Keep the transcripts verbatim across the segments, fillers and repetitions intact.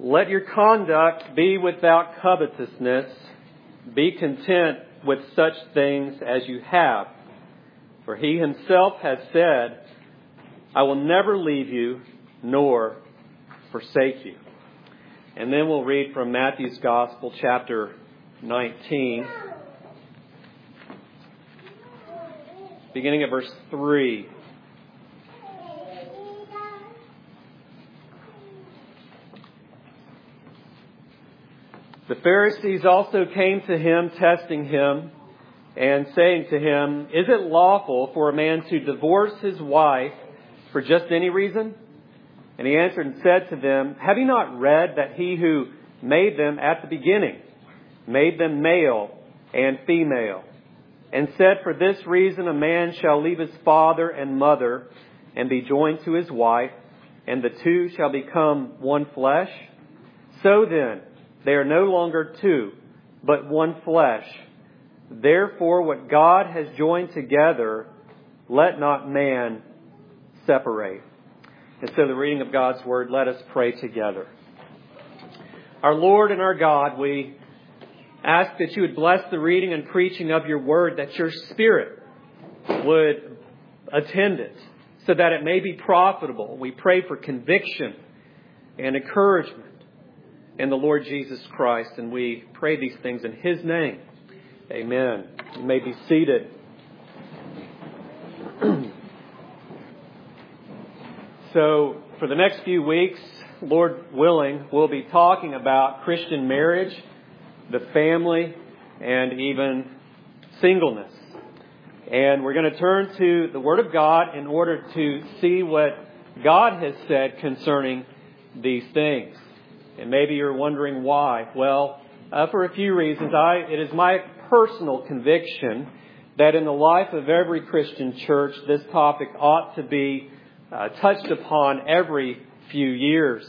Let your conduct be without covetousness. Be content with such things as you have. For he himself has said, I will never leave you nor forsake you. And then we'll read from Matthew's Gospel, chapter nineteen, beginning at verse three. The Pharisees also came to him, testing him, and saying to him, Is it lawful for a man to divorce his wife for just any reason? And he answered and said to them, Have you not read that he who made them at the beginning made them male and female, and said, For this reason a man shall leave his father and mother and be joined to his wife, and the two shall become one flesh? So then, they are no longer two, but one flesh. Therefore, what God has joined together, let not man separate. And so the reading of God's Word, let us pray together. Our Lord and our God, we ask that you would bless the reading and preaching of your Word, that your Spirit would attend it, so that it may be profitable. We pray for conviction and encouragement in the Lord Jesus Christ, and we pray these things in His name. Amen. You may be seated. So, for the next few weeks, Lord willing, we'll be talking about Christian marriage, the family, and even singleness. And we're going to turn to the Word of God in order to see what God has said concerning these things. And maybe you're wondering why. Well, uh, for a few reasons. I, it is my personal conviction that in the life of every Christian church, this topic ought to be uh, touched upon every few years.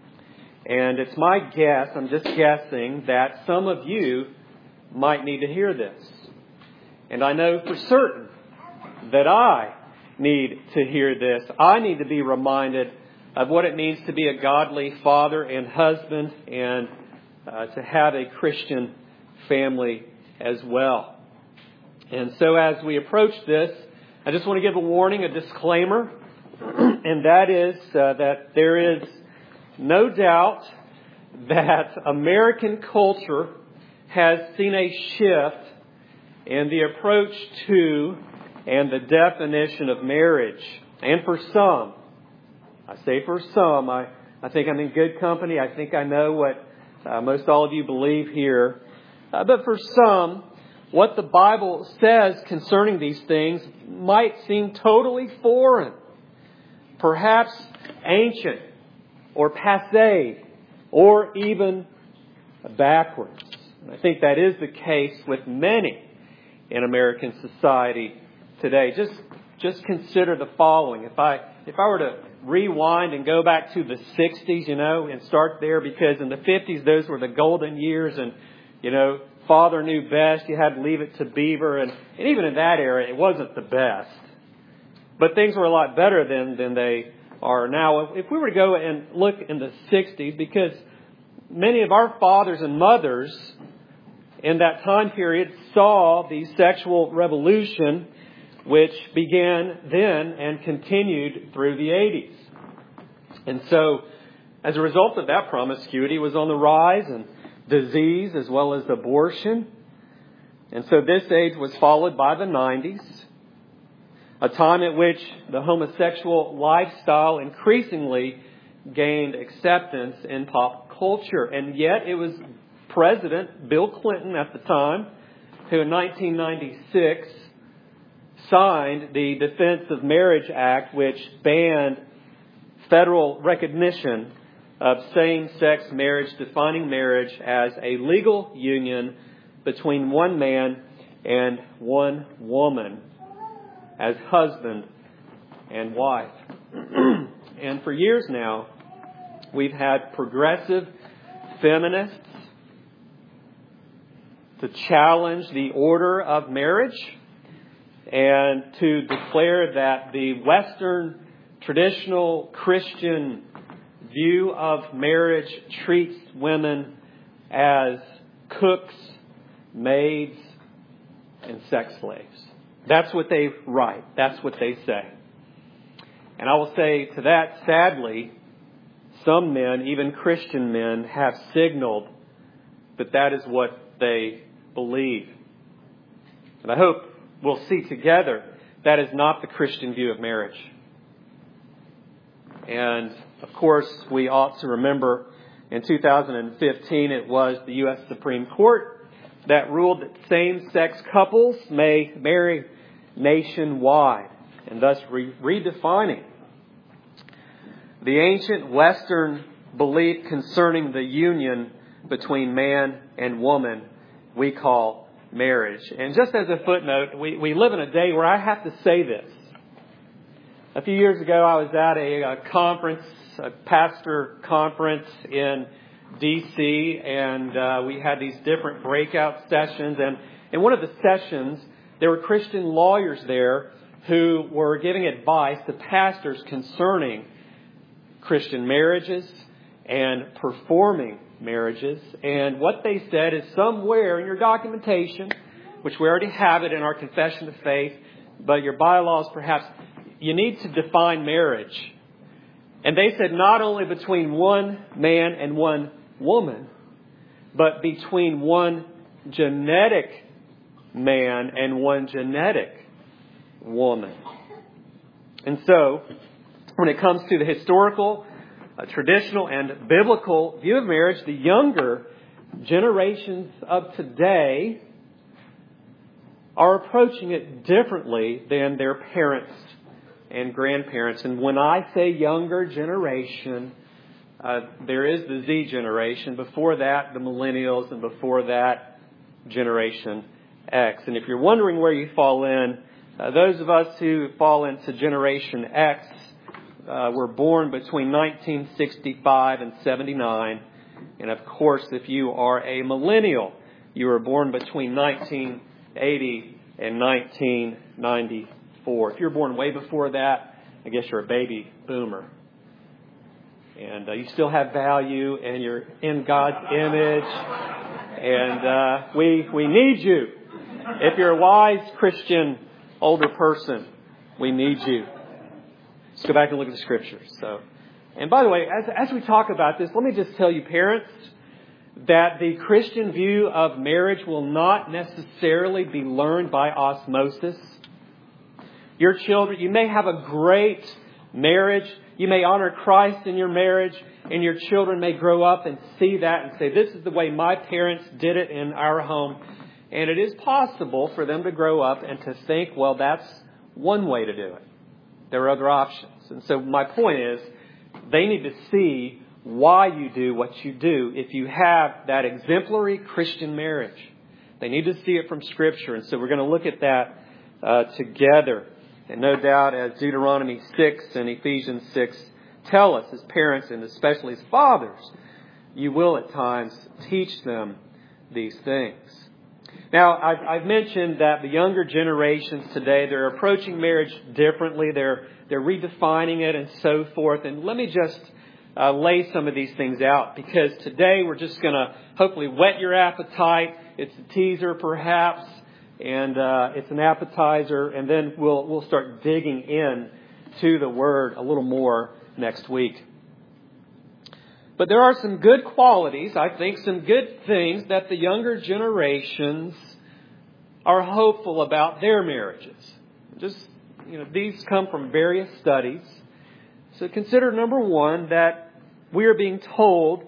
And it's my guess, I'm just guessing, that some of you might need to hear this. And I know for certain that I need to hear this. I need to be reminded of what it means to be a godly father and husband, and uh, to have a Christian family as well. And so as we approach this, I just want to give a warning, a disclaimer, and that is uh, that there is no doubt that American culture has seen a shift in the approach to and the definition of marriage. And for some, I say for some, I, I think I'm in good company. I think I know what uh, most all of you believe here. Uh, but for some, what the Bible says concerning these things might seem totally foreign, perhaps ancient or passé or even backwards. And I think that is the case with many in American society today. Just, just consider the following. If I, if I were to rewind and go back to the sixties, you know, and start there, because in the fifties, those were the golden years, and, you know, father knew best. You had to leave it to Beaver. And, and even in that era, it wasn't the best. But things were a lot better than, than they are now. If we were to go and look in the sixties, because many of our fathers and mothers in that time period saw the sexual revolution, which began then and continued through the eighties. And so, as a result of that, promiscuity was on the rise, and disease as well as abortion. And so this age was followed by the nineties, a time at which the homosexual lifestyle increasingly gained acceptance in pop culture. And yet it was President Bill Clinton at the time who in nineteen ninety-six signed the Defense of Marriage Act, which banned federal recognition of same-sex marriage, defining marriage as a legal union between one man and one woman as husband and wife. And for years now, we've had progressive feminists to challenge the order of marriage and to declare that the Western traditional Christian view of marriage treats women as cooks, maids, and sex slaves. That's what they write. That's what they say. And I will say to that, sadly, some men, even Christian men, have signaled that that is what they believe. And I hope we'll see together that is not the Christian view of marriage. And, of course, we ought to remember in two thousand fifteen it was the U S Supreme Court that ruled that same-sex couples may marry nationwide, and thus re- redefining the ancient Western belief concerning the union between man and woman we call marriage. And just as a footnote, we, we live in a day where I have to say this. A few years ago, I was at a, a conference, a pastor conference in D C, and uh, we had these different breakout sessions. And in one of the sessions, there were Christian lawyers there who were giving advice to pastors concerning Christian marriages and performing marriages. And what they said is somewhere in your documentation, which we already have it in our confession of faith, but your bylaws perhaps, you need to define marriage. And they said not only between one man and one woman, but between one genetic man and one genetic woman. And so, when it comes to the historical, uh, traditional, and biblical view of marriage, the younger generations of today are approaching it differently than their parents and grandparents. And when I say younger generation, uh, there is the Z generation. Before that, the millennials, and before that, Generation X. And if you're wondering where you fall in, uh, those of us who fall into Generation X uh, were born between nineteen sixty-five and seventy-nine. And of course, if you are a millennial, you were born between nineteen eighty and nineteen ninety-four. If you're born way before that, I guess you're a baby boomer. And uh, you still have value, and you're in God's image. And uh, we we need you. If you're a wise Christian older person, we need you. Let's go back and look at the Scriptures. So, and by the way, as as we talk about this, let me just tell you, parents, that the Christian view of marriage will not necessarily be learned by osmosis. Your children, you may have a great marriage. You may honor Christ in your marriage, and your children may grow up and see that and say, this is the way my parents did it in our home. And it is possible for them to grow up and to think, well, that's one way to do it. There are other options. And so my point is, they need to see why you do what you do if you have that exemplary Christian marriage. They need to see it from Scripture. And so we're going to look at that uh, together. And no doubt, as Deuteronomy six and Ephesians six tell us as parents, and especially as fathers, you will at times teach them these things. Now, I've, I've mentioned that the younger generations today, they're approaching marriage differently. They're they're redefining it and so forth. And let me just uh, lay some of these things out, because today we're just going to hopefully whet your appetite. It's a teaser, perhaps. And uh, it's an appetizer, and then we'll we'll start digging in to the Word a little more next week. But there are some good qualities, I think, some good things that the younger generations are hopeful about their marriages. Just, you know, these come from various studies. So consider, number one, that we are being told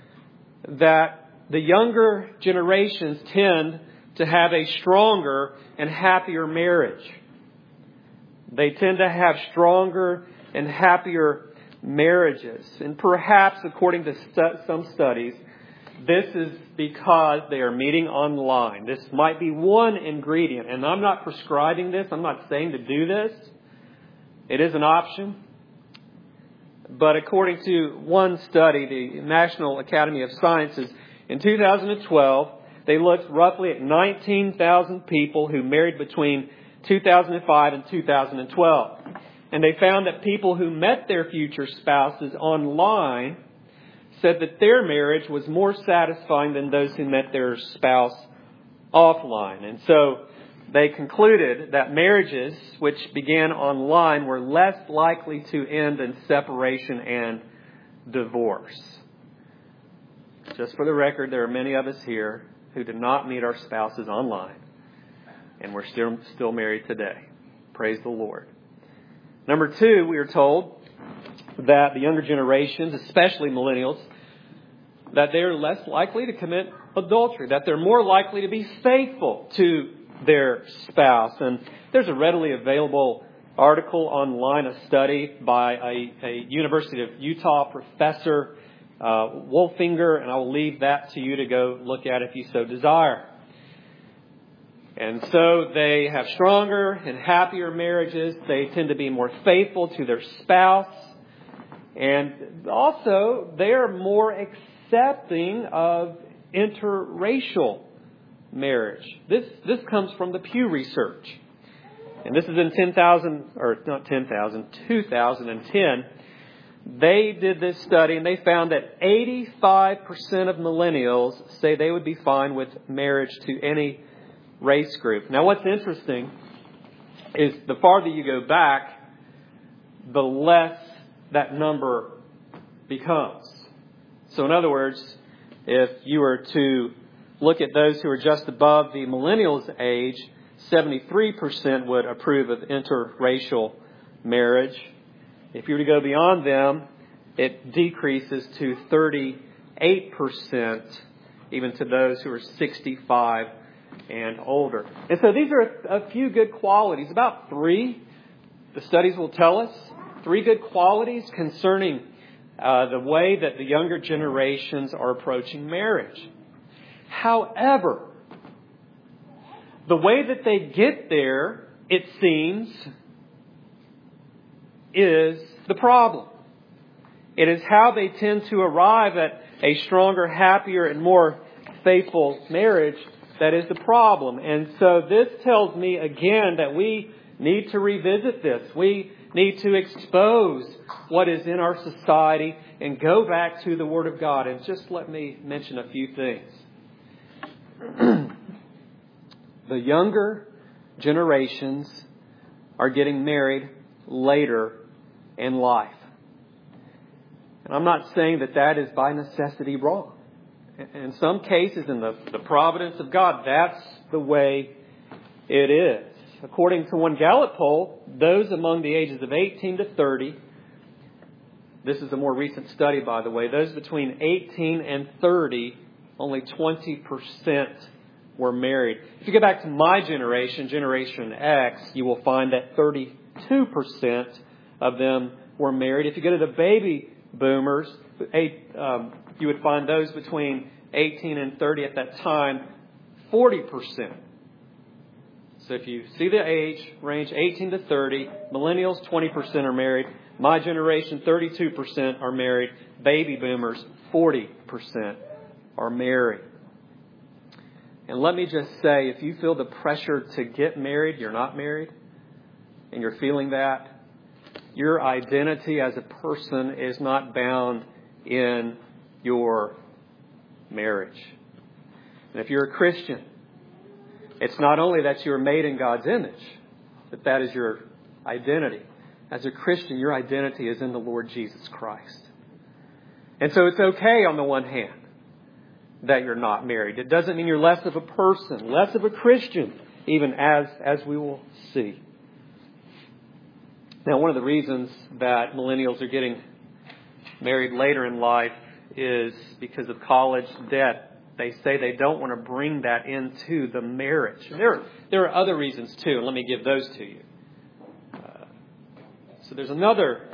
that the younger generations tend to have a stronger and happier marriage. They tend to have stronger and happier marriages. And perhaps, according to stu- some studies, this is because they are meeting online. This might be one ingredient. And I'm not prescribing this. I'm not saying to do this. It is an option. But according to one study, the National Academy of Sciences, in two thousand twelve, they looked roughly at nineteen thousand people who married between two thousand five and two thousand twelve. And they found that people who met their future spouses online said that their marriage was more satisfying than those who met their spouse offline. And so they concluded that marriages which began online were less likely to end in separation and divorce. Just for the record, there are many of us here who did not meet our spouses online, and we're still still married today. Praise the Lord. Number two, we are told that the younger generations, especially millennials, that they are less likely to commit adultery, that they're more likely to be faithful to their spouse. And there's a readily available article online, a study by a, a University of Utah professor, uh, Wolfinger, and I will leave that to you to go look at if you so desire. And so they have stronger and happier marriages. They tend to be more faithful to their spouse. And also, they are more accepting of interracial marriage. This this comes from the Pew Research. And this is in ten thousand, or not ten thousand, two thousand ten. They did this study and they found that eighty-five percent of millennials say they would be fine with marriage to any race group. Now what's interesting is the farther you go back, the less that number becomes. So in other words, if you were to look at those who are just above the millennials age, seventy-three percent would approve of interracial marriage. If you were to go beyond them, it decreases to thirty-eight percent, even to those who are sixty-five and older. And so these are a few good qualities, about three, the studies will tell us, three good qualities concerning uh, the way that the younger generations are approaching marriage. However, the way that they get there, it seems, is the problem. It is how they tend to arrive at a stronger, happier, and more faithful marriage that is the problem. And so this tells me again that we need to revisit this. We need to expose what is in our society and go back to the Word of God. And just let me mention a few things. The younger generations are getting married later in life. And I'm not saying that that is by necessity wrong. In some cases, in the, the providence of God, that's the way it is. According to one Gallup poll, those among the ages of eighteen to thirty, this is a more recent study, by the way, those between eighteen and thirty, only twenty percent were married. If you go back to my generation, Generation X, you will find that thirty-two percent of them were married. If you go to the baby boomers, eight, um, you would find those between eighteen and thirty at that time, forty percent. So if you see the age range, eighteen to thirty, millennials, twenty percent are married. My generation, thirty-two percent are married. Baby boomers, forty percent are married. And let me just say, if you feel the pressure to get married, you're not married, and you're feeling that, your identity as a person is not bound in your marriage. And if you're a Christian, it's not only that you're made in God's image, but that is your identity. As a Christian, your identity is in the Lord Jesus Christ. And so it's okay on the one hand that you're not married. It doesn't mean you're less of a person, less of a Christian, even as, as we will see. Now, one of the reasons that millennials are getting married later in life is because of college debt. They say they don't want to bring that into the marriage. And there, there are other reasons too, and let me give those to you. Uh, so there's another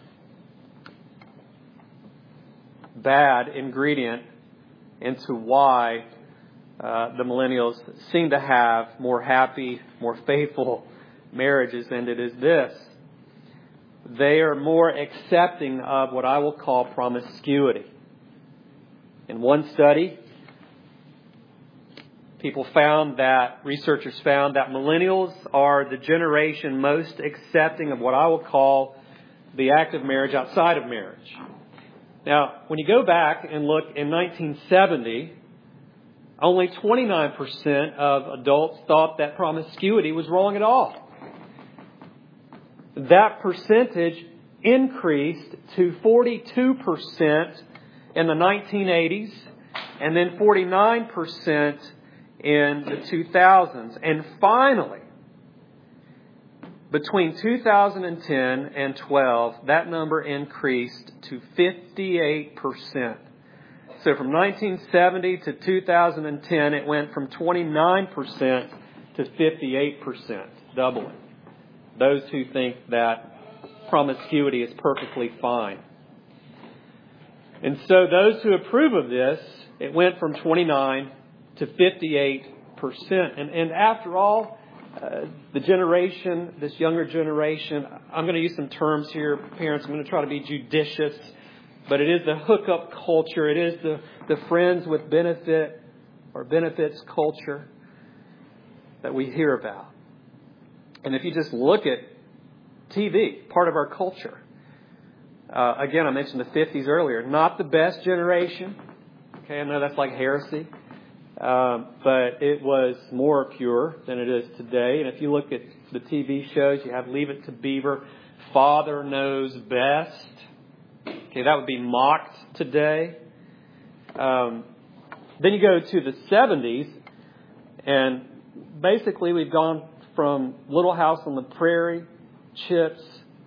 bad ingredient into why uh, the millennials seem to have more happy, more faithful marriages, and it is this. They are more accepting of what I will call promiscuity. In one study, people found that, researchers found that millennials are the generation most accepting of what I will call the act of marriage outside of marriage. Now, when you go back and look in nineteen seventy, only twenty-nine percent of adults thought that promiscuity was wrong at all. That percentage increased to forty-two percent in the nineteen eighties and then forty-nine percent in the two thousands. And finally, between two thousand ten and twelve, that number increased to fifty-eight percent. So from nineteen seventy to two thousand ten, it went from twenty-nine percent to fifty-eight percent, doubling. Those who think that promiscuity is perfectly fine. And so those who approve of this, it went from twenty-nine to fifty-eight percent. And, and after all, uh, the generation, this younger generation, I'm going to use some terms here, parents, I'm going to try to be judicious, but it is the hookup culture. It is the, the friends with benefit or benefits culture that we hear about. And if you just look at T V, part of our culture. Uh, again, I mentioned the fifties earlier. Not the best generation. Okay, I know that's like heresy. Um, but it was more pure than it is today. And if you look at the T V shows, you have Leave It to Beaver, Father Knows Best. Okay, that would be mocked today. Um, then you go to the seventies, and basically we've gone from Little House on the Prairie, Chips,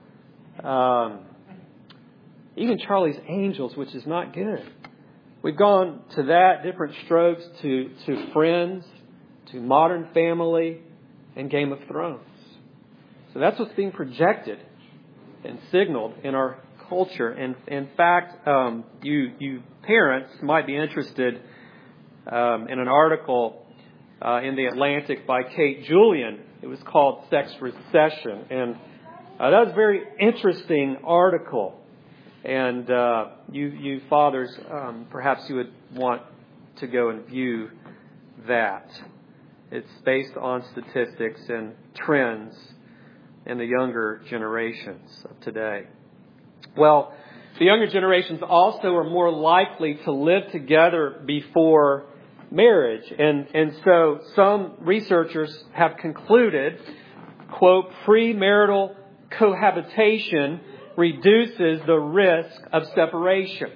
um, even Charlie's Angels, which is not good. We've gone to that, different strokes, to, to Friends, to Modern Family, and Game of Thrones. So that's what's being projected and signaled in our culture. And in fact, um, you you parents might be interested um, in an article uh, in The Atlantic by Kate Julian. It was called Sex Recession. And uh, that was a very interesting article. And uh, you, you fathers, um, perhaps you would want to go and view that. It's based on statistics and trends in the younger generations of today. Well, the younger generations also are more likely to live together before marriage. And, and so some researchers have concluded, quote, premarital cohabitation reduces the risk of separation.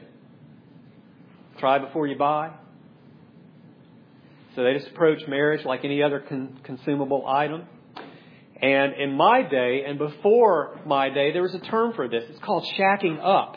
Try before you buy. So they just approach marriage like any other con- consumable item. And in my day, and before my day, there was a term for this. It's called shacking up.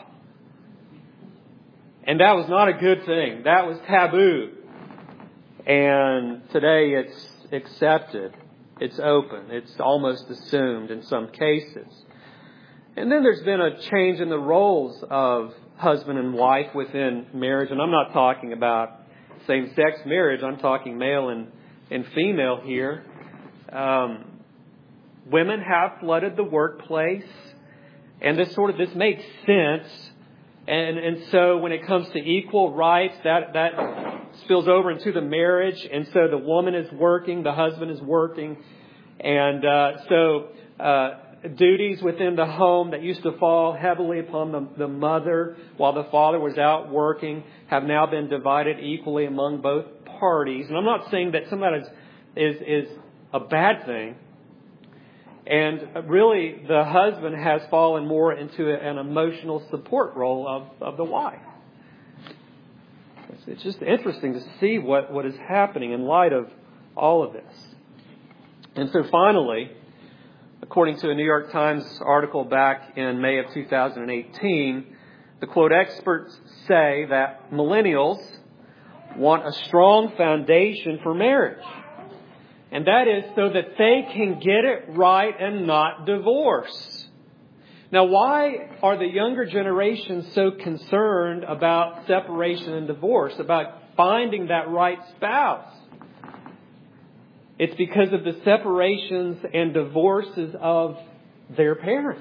And that was not a good thing. That was taboo. And today it's accepted. It's open. It's almost assumed in some cases. And then there's been a change in the roles of husband and wife within marriage. And I'm not talking about same-sex marriage. I'm talking male and, and female here. Um, women have flooded the workplace. And this sort of, this makes sense. And, and so when it comes to equal rights, that, that spills over into the marriage. And so the woman is working, the husband is working. And uh, so uh, duties within the home that used to fall heavily upon the, the mother while the father was out working have now been divided equally among both parties. And I'm not saying that some of that is, is, is a bad thing. And really, the husband has fallen more into an emotional support role of, of the wife. It's, it's just interesting to see what, what is happening in light of all of this. And so finally, according to a New York Times article back in May of two thousand eighteen, the quote, experts say that millennials want a strong foundation for marriage. And that is so that they can get it right and not divorce. Now, why are the younger generations so concerned about separation and divorce, about finding that right spouse? It's because of the separations and divorces of their parents.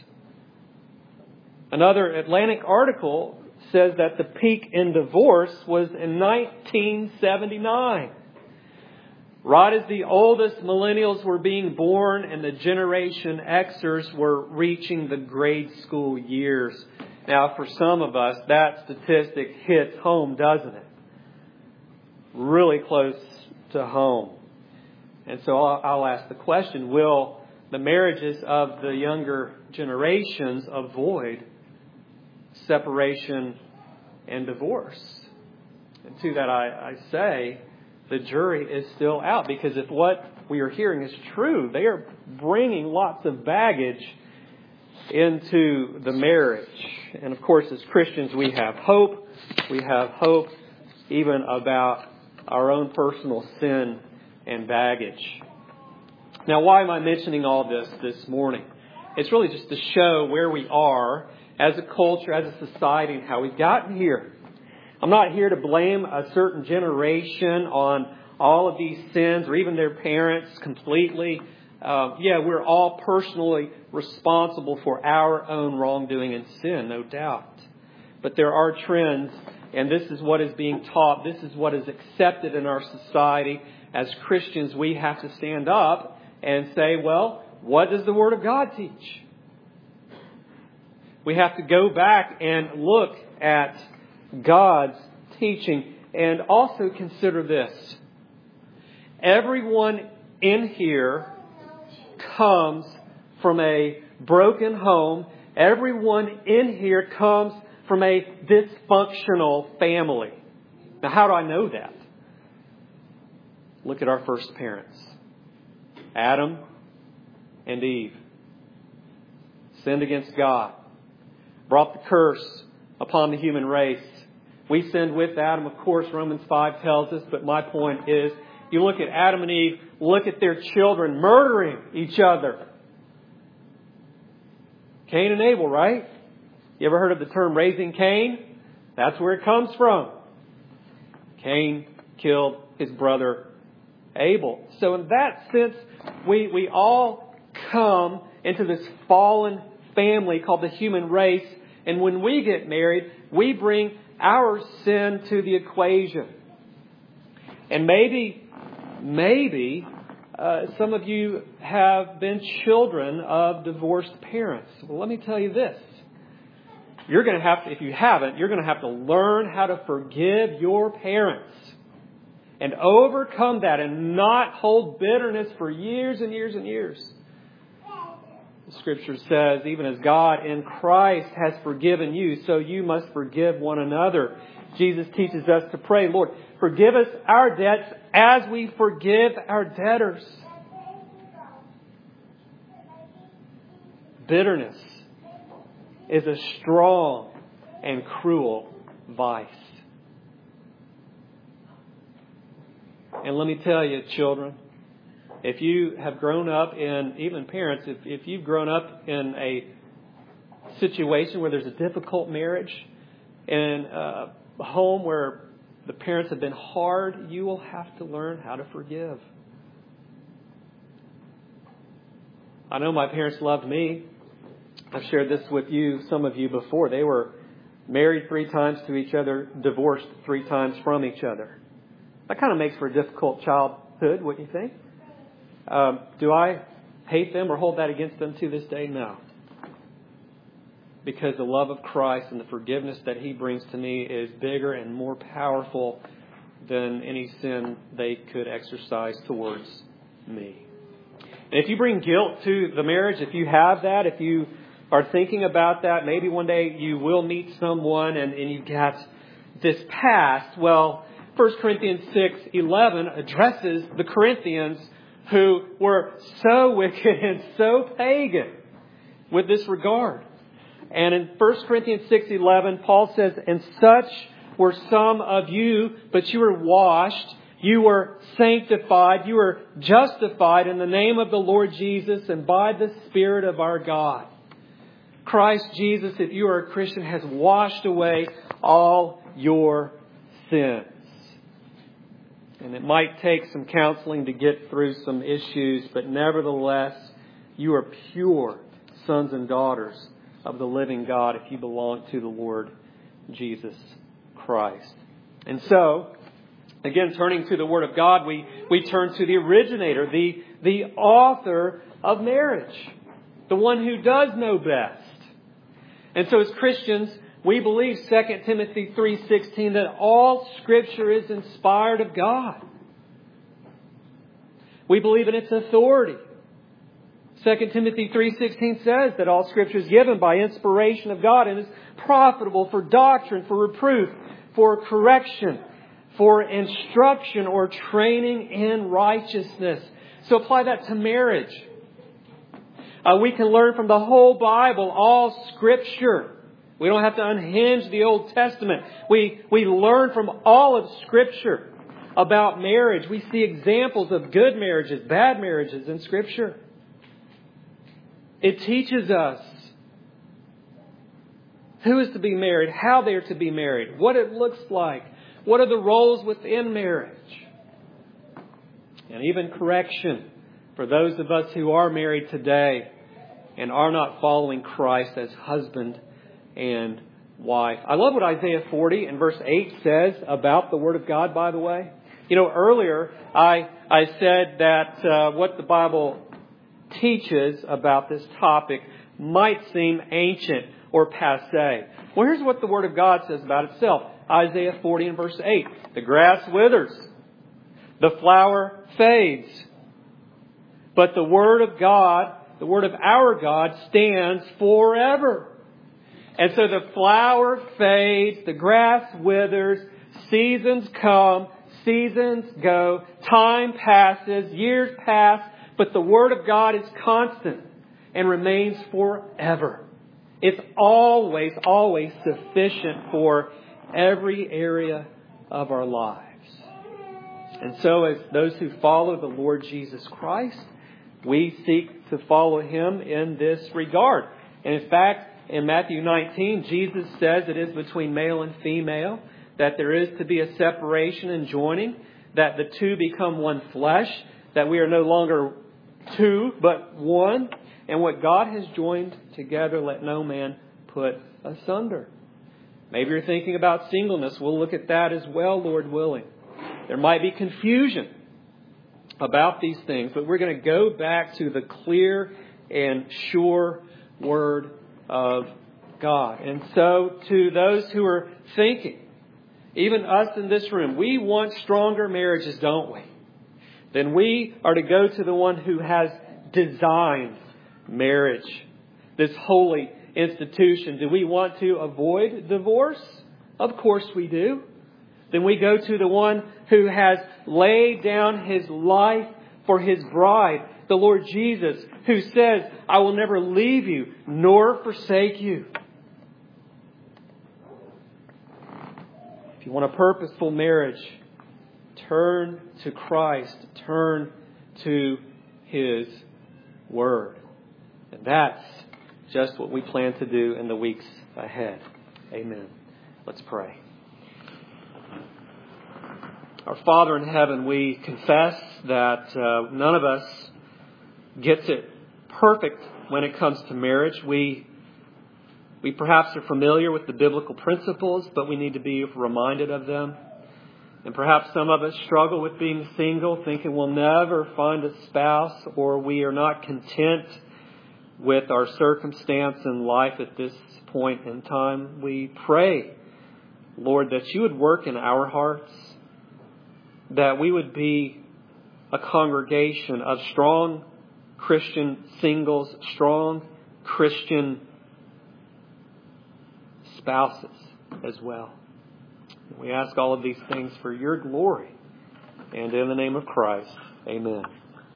Another Atlantic article says that the peak in divorce was in nineteen seventy-nine. Right as the oldest millennials were being born and the Generation Xers were reaching the grade school years. Now, for some of us, that statistic hits home, doesn't it? Really close to home. And so I'll, I'll ask the question, will the marriages of the younger generations avoid separation and divorce? And to that I, I say, the jury is still out, because if what we are hearing is true, they are bringing lots of baggage into the marriage. And of course, as Christians, we have hope. We have hope even about our own personal sin and baggage. Now, why am I mentioning all this this morning? It's really just to show where we are as a culture, as a society, and how we've gotten here. I'm not here to blame a certain generation on all of these sins or even their parents completely. Uh, yeah, we're all personally responsible for our own wrongdoing and sin, no doubt. But there are trends, and this is what is being taught. This is what is accepted in our society. As Christians, we have to stand up and say, well, what does the Word of God teach? We have to go back and look at God's teaching, and also consider this. Everyone in here comes from a broken home. Everyone in here comes from a dysfunctional family. Now, how do I know that? Look at our first parents. Adam and Eve sinned against God, brought the curse upon the human race. We sinned with Adam, of course, Romans five tells us, but my point is, you look at Adam and Eve, look at their children murdering each other. Cain and Abel, right? You ever heard of the term raising Cain? That's where it comes from. Cain killed his brother Abel. So in that sense, we, we all come into this fallen family called the human race. And when we get married, we bring our sin to the equation. And maybe, maybe uh, some of you have been children of divorced parents. Well, let me tell you this. You're going to have to, if you haven't, you're going to have to learn how to forgive your parents and overcome that and not hold bitterness for years and years and years. The Scripture says, even as God in Christ has forgiven you, so you must forgive one another. Jesus teaches us to pray, Lord, forgive us our debts as we forgive our debtors. Bitterness is a strong and cruel vice. And let me tell you, children, if you have grown up in, even parents, if, if you've grown up in a situation where there's a difficult marriage, in a home where the parents have been hard, you will have to learn how to forgive. I know my parents loved me. I've shared this with you, some of you before. They were married three times to each other, divorced three times from each other. That kind of makes for a difficult childhood, wouldn't you think? Um, do I hate them or hold that against them to this day? No. Because the love of Christ and the forgiveness that He brings to me is bigger and more powerful than any sin they could exercise towards me. And if you bring guilt to the marriage, if you have that, if you are thinking about that, maybe one day you will meet someone and, and you've got this past. Well, First Corinthians six eleven addresses the Corinthians who were so wicked and so pagan with this regard. And in First Corinthians six eleven, Paul says, and such were some of you, but you were washed, you were sanctified, you were justified in the name of the Lord Jesus and by the Spirit of our God. Christ Jesus, if you are a Christian, has washed away all your sins. And it might take some counseling to get through some issues, but nevertheless, you are pure sons and daughters of the living God if you belong to the Lord Jesus Christ. And so, Again, turning to the Word of God, we, we turn to the originator, the, the author of marriage, the one who does know best. And so as Christians, we believe Second Timothy three sixteen that all Scripture is inspired of God. We believe in its authority. Second Timothy three sixteen says that all Scripture is given by inspiration of God and is profitable for doctrine, for reproof, for correction, for instruction or training in righteousness. So apply that to marriage. Uh, we can learn from the whole Bible, all Scripture. We don't have to unhinge the Old Testament. We, we learn from all of Scripture about marriage. We see examples of good marriages, bad marriages in Scripture. It teaches us who is to be married, how they are to be married, what it looks like, what are the roles within marriage, and even correction for those of us who are married today and are not following Christ as husband and wife. I love what Isaiah forty and verse eight says about the Word of God, by the way. You know, earlier I I said that uh, what the Bible teaches about this topic might seem ancient or passé. Well, here's what the Word of God says about itself. Isaiah forty and verse eight. The grass withers. The flower fades. But the Word of God, the Word of our God, stands forever. And so the flower fades, the grass withers, seasons come, seasons go, time passes, years pass, but the Word of God is constant and remains forever. It's always, always sufficient for every area of our lives. And so as those who follow the Lord Jesus Christ, we seek to follow Him in this regard. And in fact, in Matthew nineteen, Jesus says it is between male and female, that there is to be a separation and joining, that the two become one flesh, that we are no longer two, but one. And what God has joined together, let no man put asunder. Maybe you're thinking about singleness. We'll look at that as well, Lord willing. There might be confusion about these things, but we're going to go back to the clear and sure Word of God. And so to those who are thinking, even us in this room, we want stronger marriages, don't we? Then we are to go to the one who has designed marriage, this holy institution. Do we want to avoid divorce? Of course we do. Then we go to the one who has laid down His life for His bride, the Lord Jesus, who says, I will never leave you nor forsake you. If you want a purposeful marriage, turn to Christ. Turn to His Word. And that's just what we plan to do in the weeks ahead. Amen. Let's pray. Our Father in heaven, we confess that uh, none of us gets it perfect when it comes to marriage. We we perhaps are familiar with the biblical principles, but we need to be reminded of them. And perhaps some of us struggle with being single, thinking we'll never find a spouse, or we are not content with our circumstance in life at this point in time. We pray, Lord, that You would work in our hearts, that we would be a congregation of strong Christian singles, strong Christian spouses as well. We ask all of these things for Your glory and in the name of Christ. Amen.